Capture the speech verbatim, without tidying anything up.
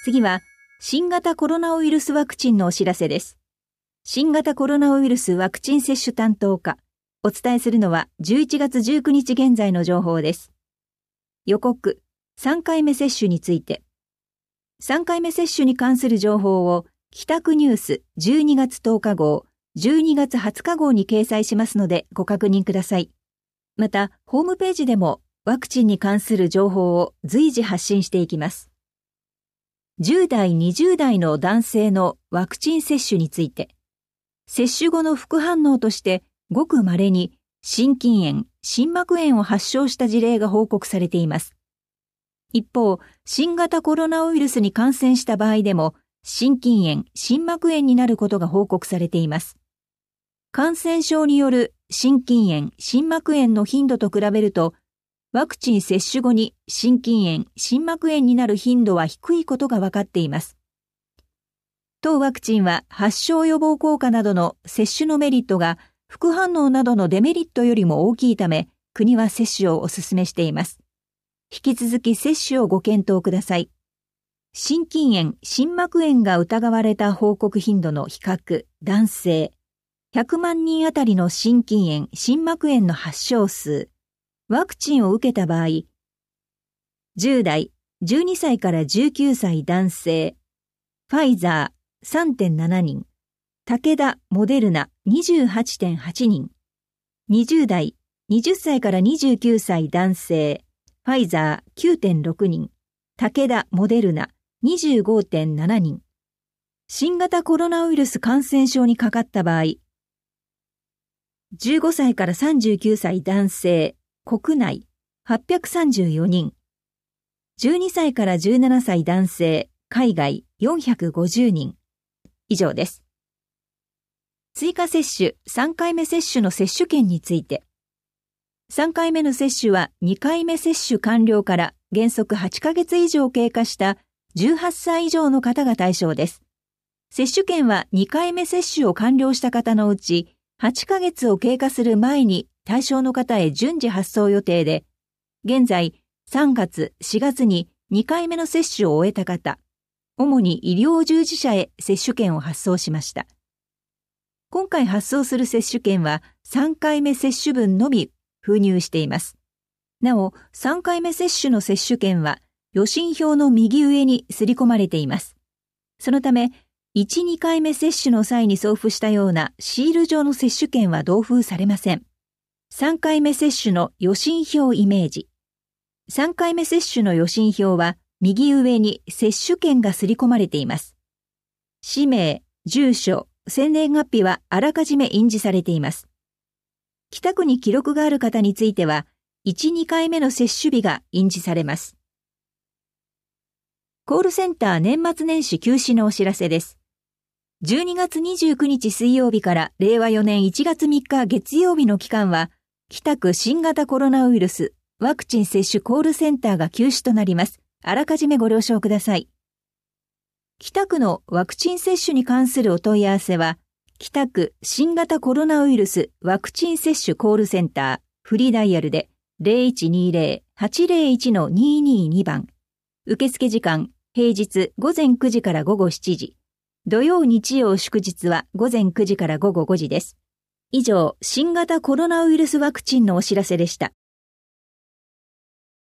次は、新型コロナウイルスワクチンのお知らせです。新型コロナウイルスワクチン接種担当課。お伝えするのはじゅういちがつじゅうくにち現在の情報です。予告、さんかいめ接種について。さんかいめ接種に関する情報を、帰宅ニュースじゅうにがつとおか号、じゅうにがつはつか号に掲載しますのでご確認ください。また、ホームページでもワクチンに関する情報を随時発信していきます。じゅうだい、にじゅうだいの男性のワクチン接種について、接種後の副反応としてごく稀に心筋炎、心膜炎を発症した事例が報告されています。一方、新型コロナウイルスに感染した場合でも、心筋炎、心膜炎になることが報告されています。感染症による心筋炎、心膜炎の頻度と比べると、ワクチン接種後に心筋炎、心膜炎になる頻度は低いことが分かっています。当ワクチンは発症予防効果などの接種のメリットが副反応などのデメリットよりも大きいため、国は接種をお勧めしています。引き続き接種をご検討ください。心筋炎、心膜炎が疑われた報告頻度の比較、男性。ひゃくまんにんあたりの心筋炎、心膜炎の発症数。ワクチンを受けた場合。じゅうだい、じゅうにさいからじゅうきゅうさい男性。ファイザー さんてんななにん。武田、モデルナ にじゅうはちてんはちにん。にじゅうだい、はたちからにじゅうきゅうさい男性。ファイザー きゅうてんろくにん、武田、モデルナ にじゅうごてんななにん。新型コロナウイルス感染症にかかった場合、じゅうごさいからさんじゅうきゅうさい男性、国内はっぴゃくさんじゅうよにん。じゅうにさいからじゅうななさい男性、海外よんひゃくごじゅうにん。以上です。追加接種、さんかいめ接種の接種券について。さんかいめの接種はにかいめ接種完了から原則はちかげつ以上経過したじゅうはっさい以上の方が対象です。接種券はにかいめ接種を完了した方のうちはちかげつを経過する前に対象の方へ順次発送予定で、現在さんがつ、しがつににかいめの接種を終えた方、主に医療従事者へ接種券を発送しました。今回発送する接種券はさんかいめ接種分のみ封入しています。なお、さんかいめ接種の接種券は予診票の右上に刷り込まれています。そのため、いち、にかいめ接種の際に送付したようなシール状の接種券は同封されません。さんかいめ接種の予診票イメージ。さんかいめ接種の予診票は右上に接種券が刷り込まれています。氏名、住所、生年月日はあらかじめ印字されています。北区に記録がある方については、いち、にかいめの接種日が印字されます。コールセンター年末年始休止のお知らせです。じゅうにがつにじゅうくにち水曜日かられいわよねんいちがつみっか月曜日の期間は、北区新型コロナウイルスワクチン接種コールセンターが休止となります。あらかじめご了承ください。北区のワクチン接種に関するお問い合わせは、北区新型コロナウイルスワクチン接種コールセンターフリーダイヤルで ゼロいちにゼロ はちゼロいち にーにーに 番。受付時間平日午前くじから午後しちじ。土曜日曜祝日は午前くじから午後ごじです。以上、新型コロナウイルスワクチンのお知らせでした。